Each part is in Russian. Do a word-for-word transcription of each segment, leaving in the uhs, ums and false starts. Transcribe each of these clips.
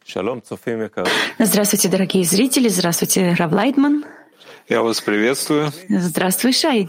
Здравствуйте, дорогие зрители, здравствуйте, Рав Лайтман. Я вас приветствую. Здравствуй, Шай.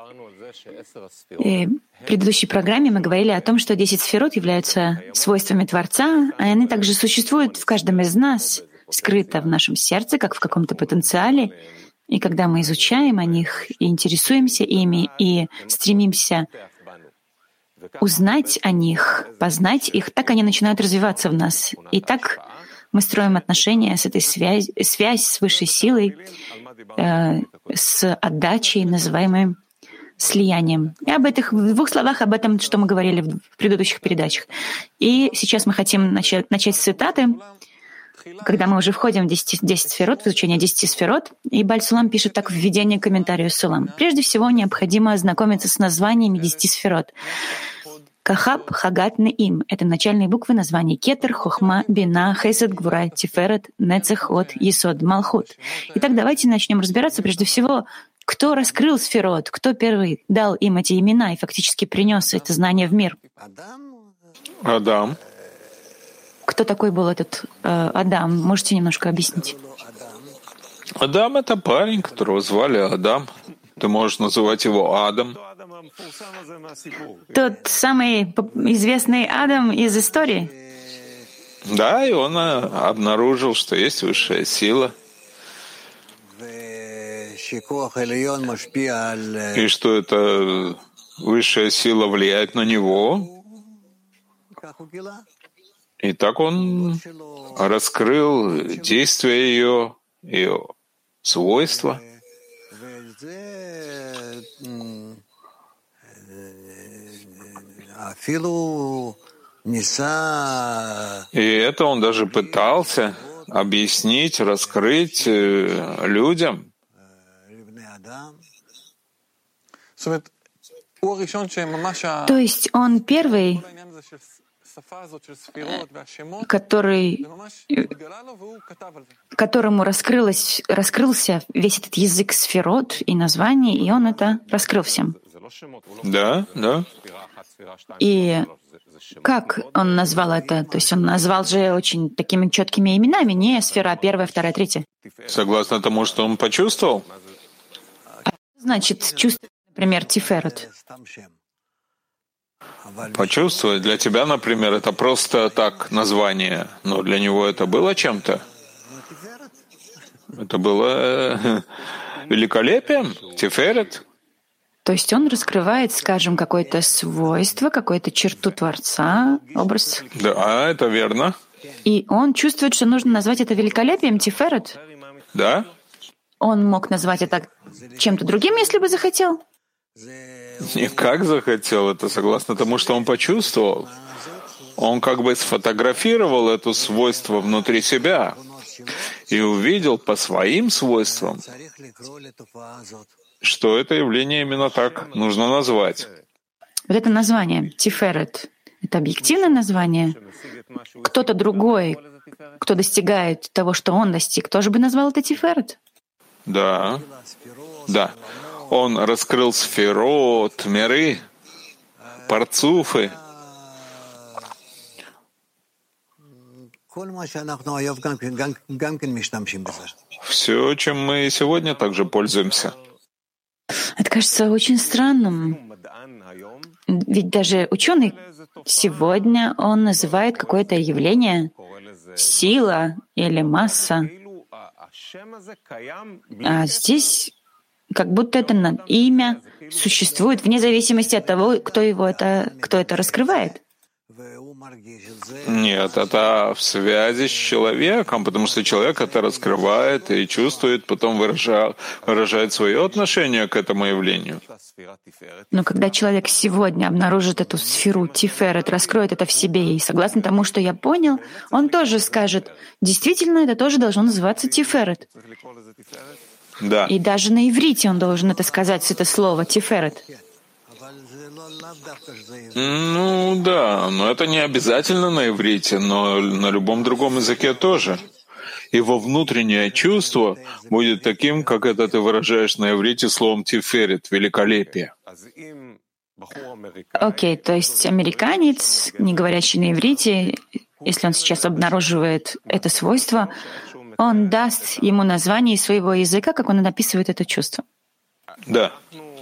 И в предыдущей программе мы говорили о том, что десять сферот являются свойствами Творца, а они также существуют в каждом из нас, скрыто в нашем сердце, как в каком-то потенциале. И когда мы изучаем о них и интересуемся ими, и стремимся узнать о них, познать их, так они начинают развиваться в нас. И так мы строим отношения с этой связь, связь с высшей силой, э, с отдачей, называемой слиянием. И об этих, в двух словах об этом, что мы говорили в предыдущих передачах. И сейчас мы хотим начать, начать с цитаты, когда мы уже входим в десять, десять сферот, в изучение десяти сферот, и Бааль Сулам пишет так в введении к комментарию Сулам. Прежде всего, необходимо ознакомиться с названиями десяти сферот. Кахаб, Хагат, Неим — это начальные буквы названий Кетер, Хохма, Бина, Хесед, Гвура, Тиферет, Нецех, От, Есод, Малхут. Итак, давайте начнем разбираться прежде всего, кто раскрыл сферот, кто первый дал им эти имена и фактически принес это знание в мир. Адам. Кто такой был этот э, Адам? Можете немножко объяснить? Адам — это парень, которого звали Адам. Ты можешь называть его Адам. Тот самый известный Адам из истории? Да, и он обнаружил, что есть высшая сила. И что эта высшая сила влияет на него. И так он раскрыл действия ее, ее свойства. И это он даже пытался объяснить, раскрыть людям. То есть он первый, который, которому раскрылось, раскрылся весь этот язык сферот и названий, и он это раскрыл всем. Да, да. И как он назвал это? То есть он назвал же очень такими четкими именами, не сфера первая, вторая, третья. Согласно тому, что он почувствовал? А значит, чувствовать, например, Тиферет. Почувствовать для тебя, например, это просто так название, но для него это было чем-то. Это было великолепием, Тиферет. То есть он раскрывает, скажем, какое-то свойство, какую-то черту Творца, образ. Да, это верно. И он чувствует, что нужно назвать это великолепием, Тиферет. Да. Он мог назвать это чем-то другим, если бы захотел. Не как захотел, это согласно тому, что он почувствовал. Он как бы сфотографировал это свойство внутри себя и увидел по своим свойствам, что это явление именно так нужно назвать. Вот это название, Тиферет, это объективное название. Кто-то другой, кто достигает того, что он достиг, тоже бы назвал это Тиферет? Да, да. Он раскрыл сферот, миры, парцуфы. Все, чем мы сегодня также пользуемся. Это кажется очень странным. Ведь даже ученый сегодня, он называет какое-то явление сила или масса. А здесь как будто это имя существует вне зависимости от того, кто его это, кто это раскрывает. Нет, это в связи с человеком, потому что человек это раскрывает и чувствует, потом выражает, выражает свое отношение к этому явлению. Но когда человек сегодня обнаружит эту сферу Тиферет, раскроет это в себе, и согласно тому, что я понял, он тоже скажет, действительно, это тоже должно называться Тиферет. Да. И даже на иврите он должен это сказать, это слово Тиферет. Ну да, но это не обязательно на иврите, но на любом другом языке тоже. Его внутреннее чувство будет таким, как это ты выражаешь на иврите словом «тиферет» — великолепие. Окей, okay, то есть американец, не говорящий на иврите, если он сейчас обнаруживает это свойство, он даст ему название из своего языка, как он описывает это чувство. Да.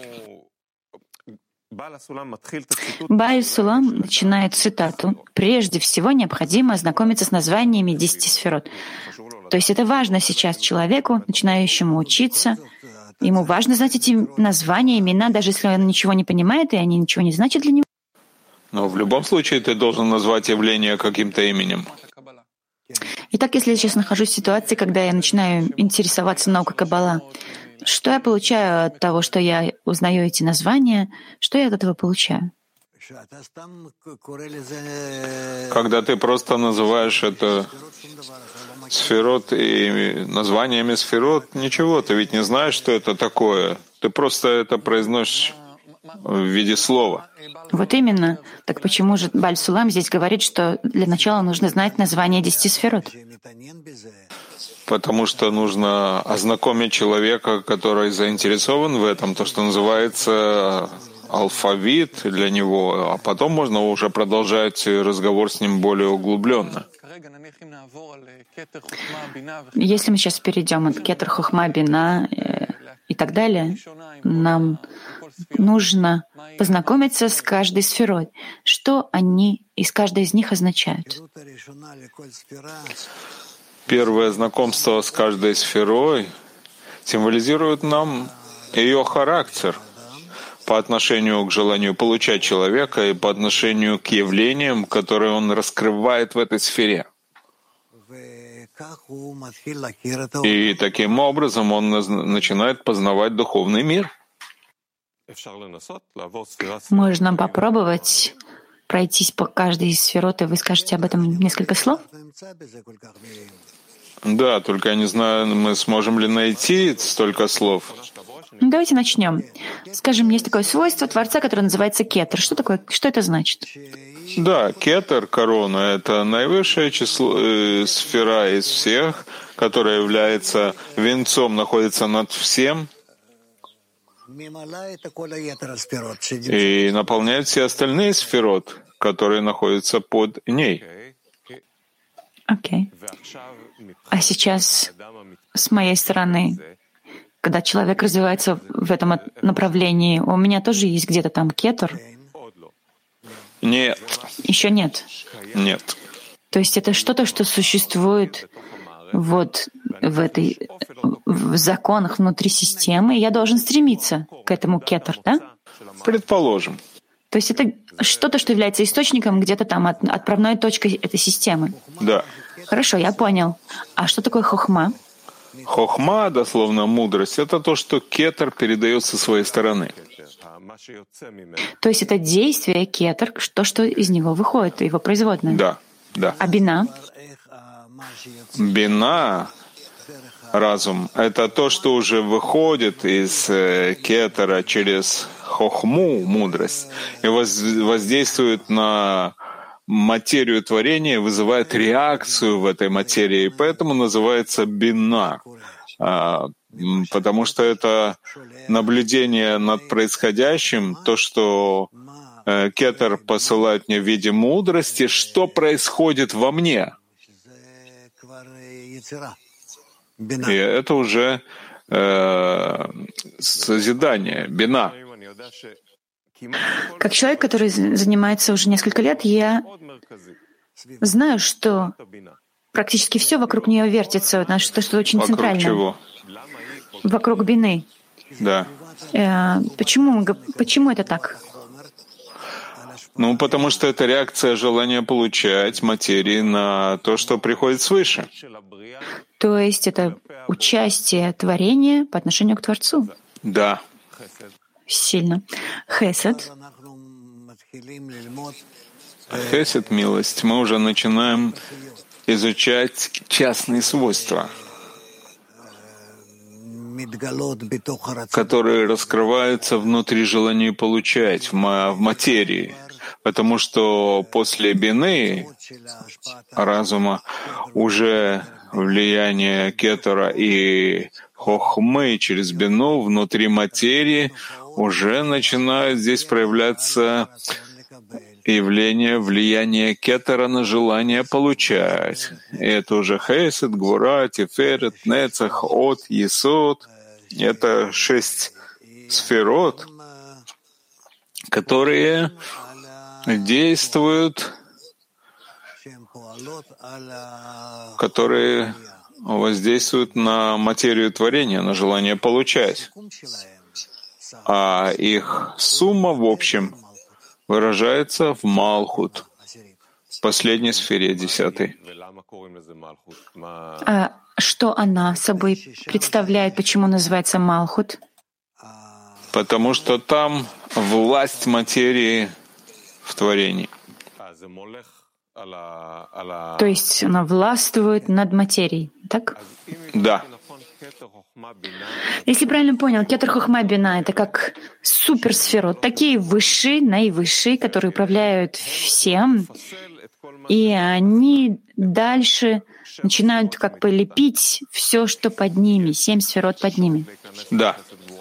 Бааль Сулам начинает цитату. Прежде всего необходимо ознакомиться с названиями десяти сферот. То есть это важно сейчас человеку, начинающему учиться. Ему важно знать эти названия, имена, даже если он ничего не понимает, и они ничего не значат для него. Но в любом случае ты должен назвать явление каким-то именем. Итак, если я сейчас нахожусь в ситуации, когда я начинаю интересоваться наукой Каббала, что я получаю от того, что я узнаю эти названия? Что я от этого получаю? Когда ты просто называешь это сферот и названиями сферот, ничего, ты ведь не знаешь, что это такое. Ты просто это произносишь в виде слова. Вот именно. Так почему же Бааль Сулам здесь говорит, что для начала нужно знать название десяти сферот? Потому что нужно ознакомить человека, который заинтересован в этом, то, что называется алфавит для него, а потом можно уже продолжать разговор с ним более углубленно. Если мы сейчас перейдем от кетер, хохма, бина э, и так далее, нам нужно познакомиться с каждой сферой, что они из каждой из них означают. Первое знакомство с каждой сферой символизирует нам ее характер по отношению к желанию получать человека и по отношению к явлениям, которые он раскрывает в этой сфере. И таким образом он начинает познавать духовный мир. Можно попробовать пройтись по каждой из сферот, и вы скажете об этом несколько слов? Да, только я не знаю, мы сможем ли найти столько слов. Ну, давайте начнем. Скажем, есть такое свойство Творца, которое называется кетер. Что такое? Что это значит? Да, кетер, корона — это наивысшее число, э, сфера из всех, которая является венцом, находится над всем и наполняет все остальные сферот, которые находятся под ней. Окей. Okay. А сейчас, с моей стороны, когда человек развивается в этом направлении, у меня тоже есть где-то там кетер? Нет. Еще нет? Нет. То есть это что-то, что существует вот в этой, в законах внутри системы, и я должен стремиться к этому кетер, да? Предположим. То есть это что-то, что является источником где-то там, от, отправной точкой этой системы. Да. Хорошо, я понял. А что такое хохма? Хохма, дословно мудрость, это то, что кетер передает со своей стороны. То есть это действие кетер, то, что из него выходит, его производное. Да, да. А бина? Бина, разум, это то, что уже выходит из кетера через хохму, мудрость, и воздействует на материю творения, вызывает реакцию в этой материи, и поэтому называется бина, потому что это наблюдение над происходящим, то, что кетер посылает мне в виде мудрости, что происходит во мне. И это уже э, созидание, бина. Как человек, который занимается уже несколько лет, я знаю, что практически все вокруг нее вертится, что что очень вокруг центральное. Чего? Вокруг бины. Да. Э, почему, почему это так? Ну, потому что это реакция желания получать материи на то, что приходит свыше. То есть это участие творения по отношению к Творцу. Да. Сильно. Хесед. Хесед, милость. Мы уже начинаем изучать частные свойства, которые раскрываются внутри желания получать в материи. Потому что после бины, разума, уже влияние кетера и хохмы через бину внутри материи уже начинают здесь проявляться явление влияния кетера на желание получать. И это уже хесед, гвура, тиферет, нецах, от, есод. Это шесть сферот, которые действуют, которые воздействуют на материю творения, на желание получать. А их сумма, в общем, выражается в Малхут, в последней сфере, десятой. А что она собой представляет, почему называется Малхут? Потому что там власть материи в творении. То есть она властвует над материей, так? Да. Если правильно понял, кетер хохма бина — это как суперсферот, такие высшие, наивысшие, которые управляют всем, и они дальше начинают как бы лепить все, что под ними, семь сферот под ними. Да.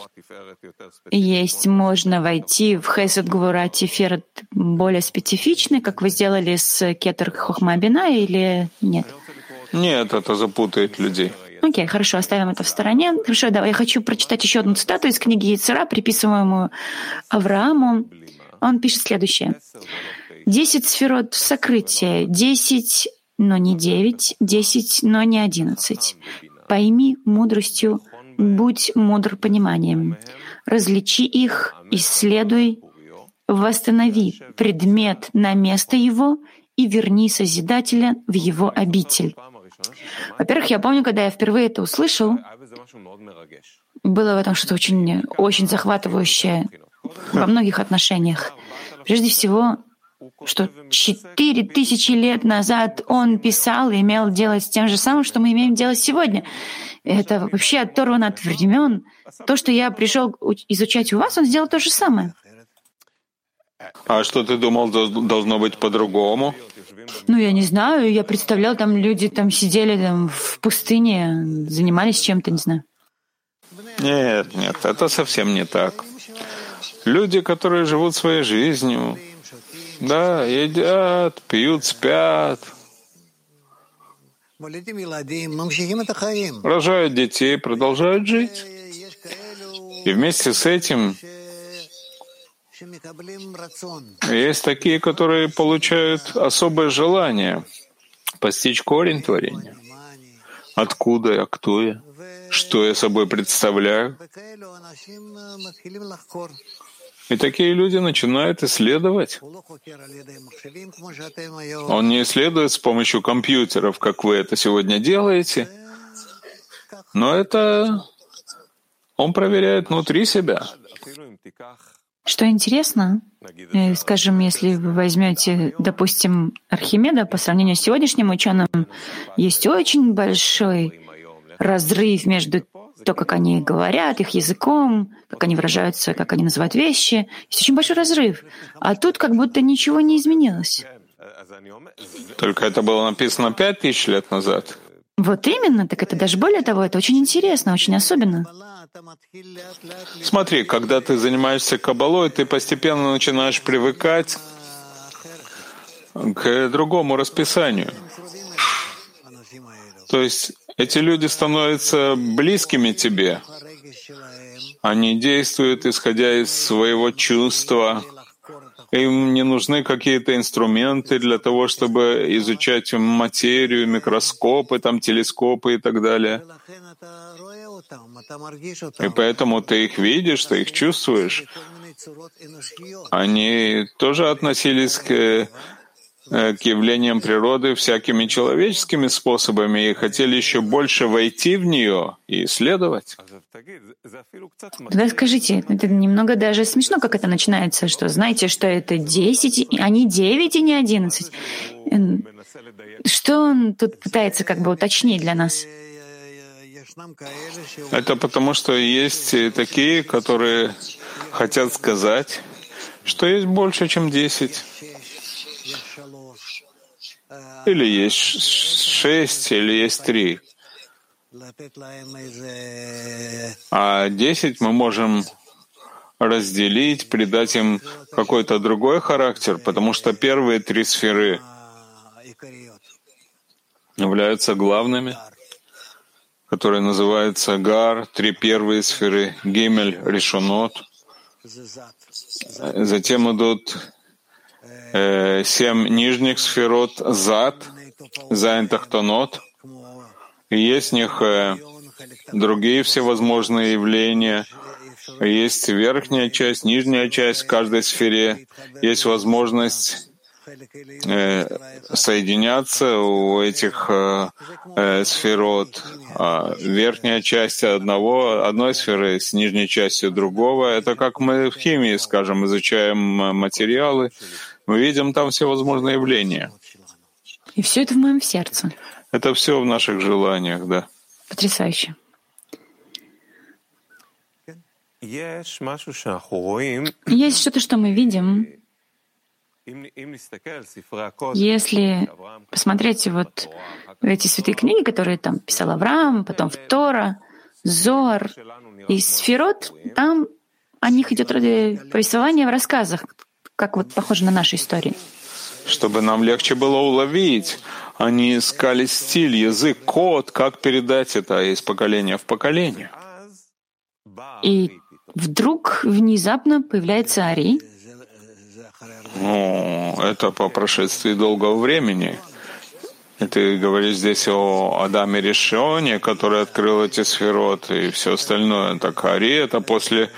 Есть, можно войти в хесед, гвура, тиферет более специфичный, как вы сделали с кетер хохма бина, или нет? Нет, это запутает людей. Окей, okay, хорошо, оставим это в стороне. Хорошо, давай, я хочу прочитать еще одну цитату из книги Ецера, приписываемую Аврааму. Он пишет следующее. «Десять сферот сокрытия, десять, но не девять, десять, но не одиннадцать. Пойми мудростью, будь мудр пониманием. Различи их, исследуй, восстанови предмет на место его и верни Созидателя в его обитель». Во-первых, я помню, когда я впервые это услышал, было в этом что-то очень, очень захватывающее во многих отношениях. Прежде всего, что четыре тысячи лет назад он писал и имел делать с тем же самым, что мы имеем делать сегодня. Это вообще оторвано от времен. То, что я пришел изучать у вас, он сделал то же самое. А что ты думал, должно быть по-другому? Ну, я не знаю, я представлял, там люди там сидели там, в пустыне, занимались чем-то, не знаю. Нет, нет, это совсем не так. Люди, которые живут своей жизнью, да, едят, пьют, спят, рожают детей, продолжают жить. И вместе с этим есть такие, которые получают особое желание постичь корень творения. Откуда я, кто я, что я собой представляю. И такие люди начинают исследовать. Он не исследует с помощью компьютеров, как вы это сегодня делаете, но это он проверяет внутри себя. Что интересно, скажем, если вы возьмете, допустим, Архимеда, по сравнению с сегодняшним ученым, есть очень большой разрыв между то, как они говорят, их языком, как они выражаются, как они называют вещи. Есть очень большой разрыв. А тут как будто ничего не изменилось. Только это было написано пять тысяч лет назад. Вот именно, так это даже более того, это очень интересно, очень особенно. Смотри, когда ты занимаешься каббалой, ты постепенно начинаешь привыкать к другому расписанию. То есть эти люди становятся близкими тебе. Они действуют, исходя из своего чувства. Им не нужны какие-то инструменты для того, чтобы изучать материю, микроскопы, там, телескопы и так далее. И поэтому ты их видишь, ты их чувствуешь. Они тоже относились к, к явлениям природы всякими человеческими способами и хотели еще больше войти в нее и исследовать. Тогда скажите, это немного даже смешно, как это начинается, что знаете, что это десять, а не девять и не одиннадцать. Что он тут пытается как бы уточнить для нас? Это потому, что есть такие, которые хотят сказать, что есть больше, чем десять. Или есть шесть, или есть три. А десять мы можем разделить, придать им какой-то другой характер, потому что первые три сферы являются главными, которые называются Гар, три первые сферы, Гимель, Ришонот. Затем идут э, семь нижних сферот, Зад, Зайн Тахтонот. И есть в них э, другие всевозможные явления. Есть верхняя часть, нижняя часть в каждой сфере. Есть возможность э, соединяться у этих э, э, сферот. А верхняя часть одного, одной сферы с нижней частью другого. Это как мы в химии, скажем, изучаем материалы. Мы видим там всевозможные явления. И все это в моем сердце. Это все в наших желаниях, да. Потрясающе. Есть что-то, что мы видим. Если посмотреть вот эти святые книги, которые там писал Авраам, потом в Тора, Зоар и Сферот, там о них идет повествование в рассказах, как вот похоже на наши истории. Чтобы нам легче было уловить, они искали стиль, язык, код, как передать это из поколения в поколение. И вдруг внезапно появляется Ари. Ну, это по прошествии долгого времени. И ты говоришь здесь о Адаме Ришоне, который открыл эти сферот, и все остальное. Так Ари — это после...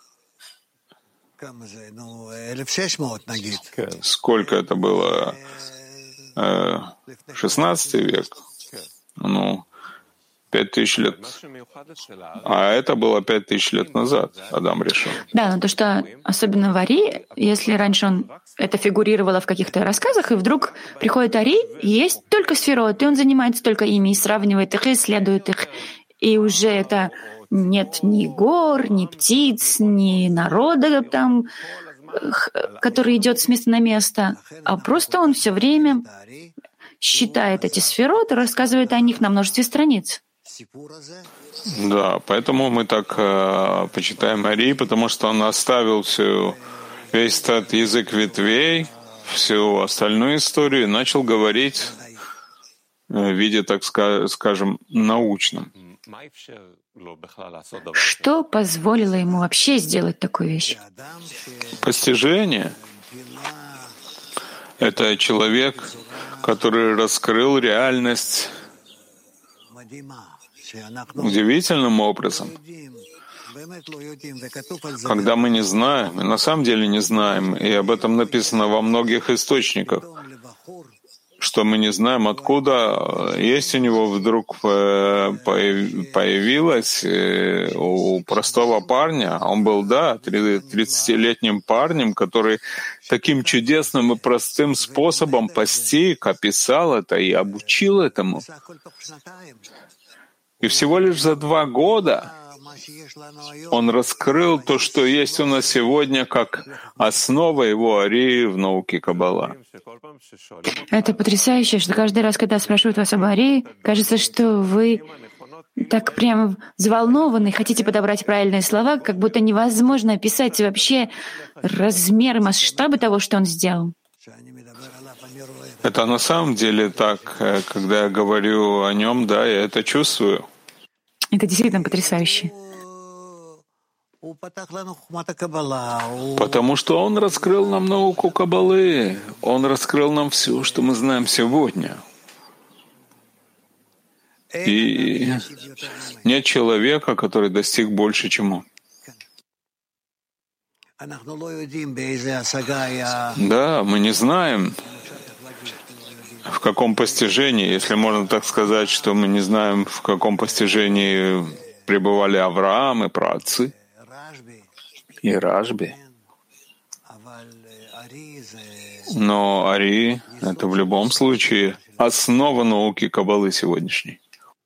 Сколько это было? шестнадцатый век? Ну, пять тысяч лет. А это было пять тысяч лет назад, Адам решил. Да, но то, что особенно в Ари, если раньше он это фигурировало в каких-то рассказах, и вдруг приходит Ари, и есть только сферот, и он занимается только ими, и сравнивает их, и исследует их. И уже это нет ни гор, ни птиц, ни народа там, который идет с места на место, а просто он все время считает эти сферот и рассказывает о них на множестве страниц. Да, поэтому мы так э, почитаем Ари, потому что он оставил всю, весь этот язык ветвей, всю остальную историю и начал говорить в виде, так скажем, научном. Что позволило ему вообще сделать такую вещь? Постижение. Это человек, который раскрыл реальность удивительным образом. Когда мы не знаем, и на самом деле не знаем, и об этом написано во многих источниках, что мы не знаем, откуда есть у него вдруг появилось у простого парня, он был, да, тридцатилетним парнем, который таким чудесным и простым способом постиг, описал это и обучил этому. И всего лишь за два года он раскрыл то, что есть у нас сегодня, как основа его Ари в науке Каббала. Это потрясающе, что каждый раз, когда спрашивают вас об Ари, кажется, что вы так прямо взволнованы, хотите подобрать правильные слова, как будто невозможно описать вообще размер и масштабы того, что он сделал. Это на самом деле так, когда я говорю о нем, да, я это чувствую. Это действительно потрясающе. Потому что он раскрыл нам науку Каббалы, он раскрыл нам все, что мы знаем сегодня. И нет человека, который достиг больше, чем он. Да, мы не знаем, в каком постижении, если можно так сказать, что мы не знаем, в каком постижении пребывали Авраам и праотцы, и Рашби. Но Ари — это в любом случае основа науки Каббалы сегодняшней.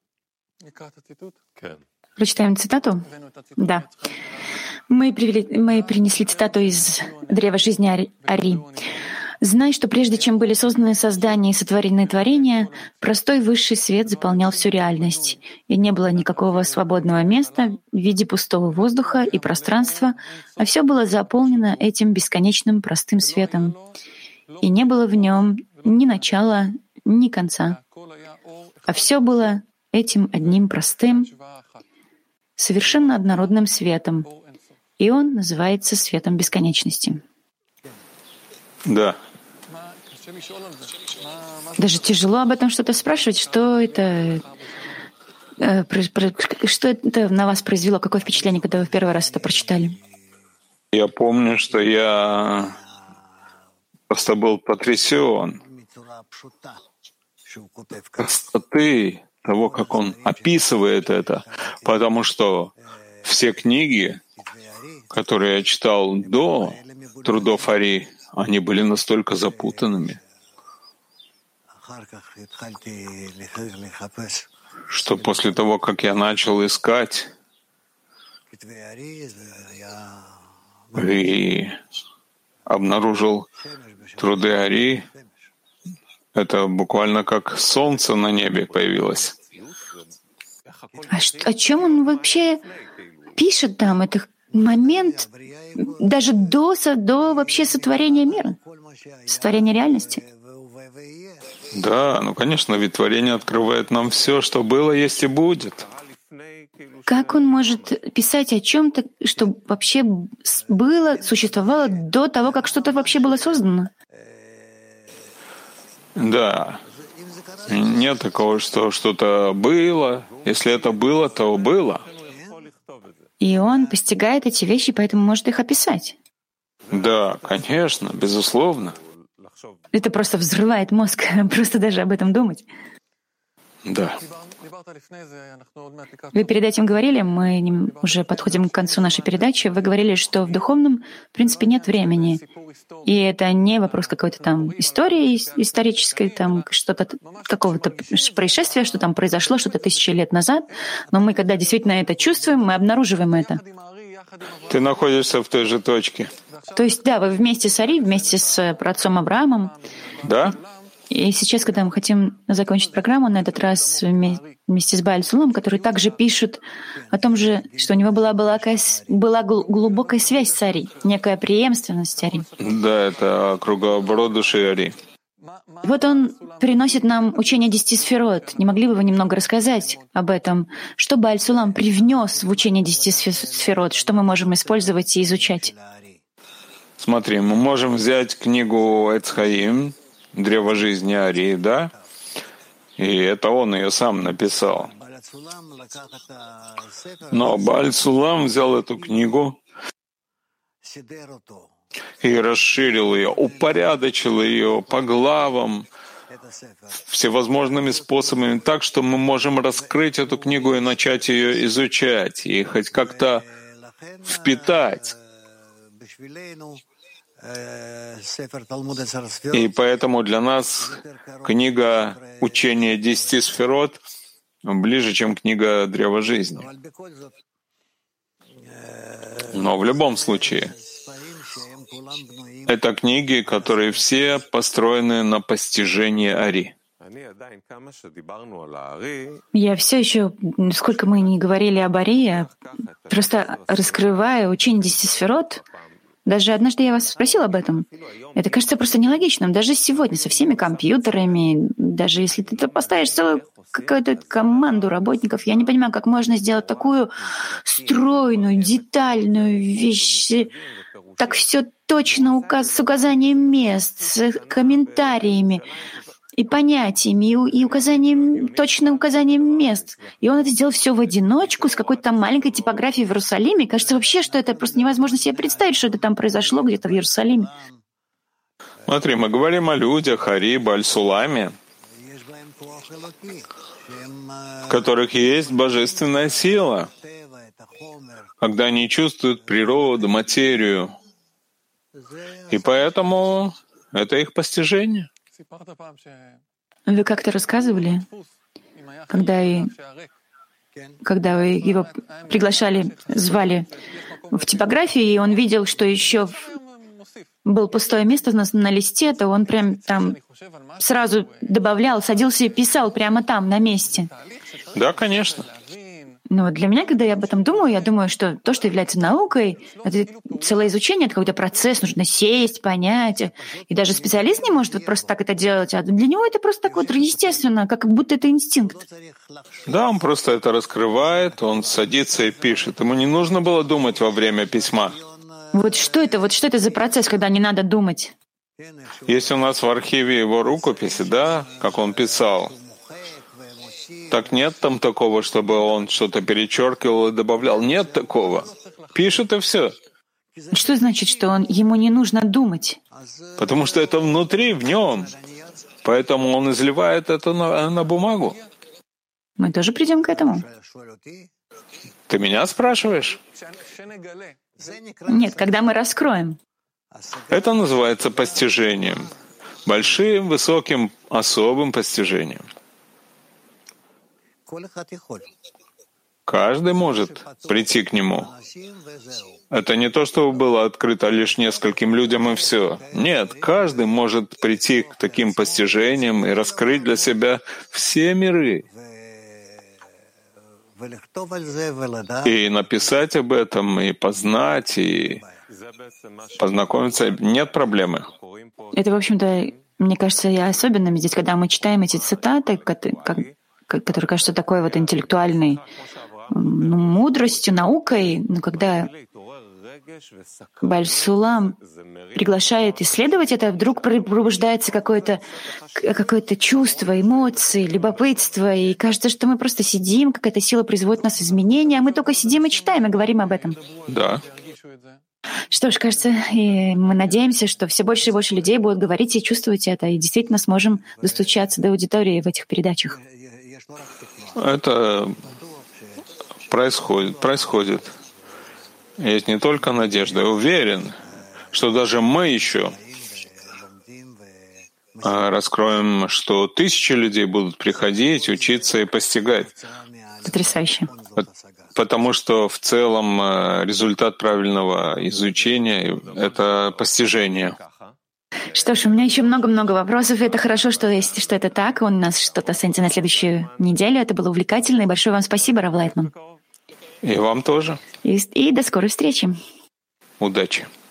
Прочитаем цитату? Да. Мы, привели, мы принесли цитату из Древа жизни Ари. Знай, что прежде чем были созданы создания и сотворены творения, простой высший свет заполнял всю реальность, и не было никакого свободного места в виде пустого воздуха и пространства, а все было заполнено этим бесконечным простым светом, и не было в нем ни начала, ни конца, а все было этим одним простым, совершенно однородным светом, и он называется светом бесконечности. Да. Даже тяжело об этом что-то спрашивать, что это, э, про, про, что это на вас произвело, какое впечатление, когда вы в первый раз это прочитали? Я помню, что я просто был потрясен простоты того, как он описывает это, потому что все книги, которые я читал до трудов Ари, они были настолько запутанными, что после того, как я начал искать и обнаружил труды Ари, это буквально как солнце на небе появилось. А что, о чем он вообще пишет там? Это момент даже до, до вообще сотворения мира, сотворения реальности. Да, ну конечно, ведь творение открывает нам все, что было, есть и будет. Как он может писать о чем-то, что вообще было, существовало до того, как что-то вообще было создано? Да. Нет такого, что что-то было. Если это было, то было. И он постигает эти вещи, поэтому может их описать. Да, конечно, безусловно. Это просто взрывает мозг, просто даже об этом думать. Да. Вы перед этим говорили, мы уже подходим к концу нашей передачи, вы говорили, что в духовном, в принципе, нет времени. И это не вопрос какой-то там истории исторической, там что-то, какого-то происшествия, что там произошло что-то тысячи лет назад. Но мы, когда действительно это чувствуем, мы обнаруживаем это. Ты находишься в той же точке. То есть, да, вы вместе с Ари, вместе с праотцом Авраамом. Да? И сейчас, когда мы хотим закончить программу, на этот раз вместе с Бааль Сулам, который также пишет о том же, что у него была, была, была глубокая связь с Ари, некая преемственность Ари. Да, это круговорот души Ари. Вот он приносит нам учение десяти сферот. Не могли бы вы немного рассказать об этом? Что Бааль Сулам привнес в учение десяти сферот? Что мы можем использовать и изучать? Смотри, мы можем взять книгу Эц Хаим, «Древо жизни Ари», да? И это он ее сам написал. Но Бааль Сулам взял эту книгу и расширил ее, упорядочил ее по главам, всевозможными способами, так, что мы можем раскрыть эту книгу и начать ее изучать, и хоть как-то впитать. И поэтому для нас книга «Учение десяти сферот» ближе, чем книга «Древо жизни». Но в любом случае, это книги, которые все построены на постижении Ари. Я все еще, сколько мы не говорили об Ари, я просто раскрываю учение десяти сферот. Даже однажды я вас спросила об этом. Это кажется просто нелогичным. Даже сегодня со всеми компьютерами, даже если ты поставишь целую какую-то команду работников, я не понимаю, как можно сделать такую стройную, детальную вещь, так все точно указ, с указанием мест, с комментариями и понятиями, и, и указанием, точным указанием мест. И он это сделал все в одиночку, с какой-то там маленькой типографией в Иерусалиме. Кажется вообще, что это просто невозможно себе представить, что это там произошло где-то в Иерусалиме. Смотри, мы говорим о людях, о Ри, Бааль Суламе, в которых есть божественная сила, когда они чувствуют природу, материю. И поэтому это их постижение. Вы как-то рассказывали, когда, и, когда вы его приглашали, звали в типографию, и он видел, что еще в, было пустое место у нас на листе, то он прям там сразу добавлял, садился и писал прямо там, на месте. Да, конечно. Но вот для меня, когда я об этом думаю, я думаю, что то, что является наукой, это целое изучение, это какой-то процесс, нужно сесть, понять. И даже специалист не может вот просто так это делать, а для него это просто так вот естественно, как будто это инстинкт. Да, он просто это раскрывает, он садится и пишет. Ему не нужно было думать во время письма. Вот что это, вот что это за процесс, когда не надо думать? Есть у нас в архиве его рукописи, да, как он писал. Так нет там такого, чтобы он что-то перечеркивал и добавлял. Нет такого. Пишет и все. Что значит, что он, ему не нужно думать? Потому что это внутри, в нем. Поэтому он изливает это на, на бумагу. Мы тоже придем к этому? Ты меня спрашиваешь? Нет, когда мы раскроем. Это называется постижением. Большим, высоким, особым постижением. Каждый может прийти к нему. Это не то, что было открыто лишь нескольким людям и все. Нет, каждый может прийти к таким постижениям и раскрыть для себя все миры. И написать об этом, и познать, и познакомиться. Нет проблемы. Это, в общем-то, мне кажется, и особенным здесь, когда мы читаем эти цитаты, как, которые кажутся такой вот интеллектуальной ну, мудростью, наукой, но когда Бааль Сулам приглашает исследовать это, вдруг пробуждается какое-то, какое-то чувство, эмоции, любопытство, и кажется, что мы просто сидим, какая-то сила производит в нас изменения, а мы только сидим и читаем, и говорим об этом. Да. Что ж, кажется, и мы надеемся, что все больше и больше людей будут говорить и чувствовать это, и действительно сможем достучаться до аудитории в этих передачах. Это происходит, происходит. Есть не только надежда. Я уверен, что даже мы еще раскроем, что тысячи людей будут приходить, учиться и постигать. Потрясающе. Потому что в целом результат правильного изучения — это постижение. Что ж, у меня еще много-много вопросов, и это хорошо, что, есть, что это так. У нас что-то останется на следующую неделю. Это было увлекательно, и большое вам спасибо, Рав Лайтман. И вам тоже. И, и до скорой встречи. Удачи.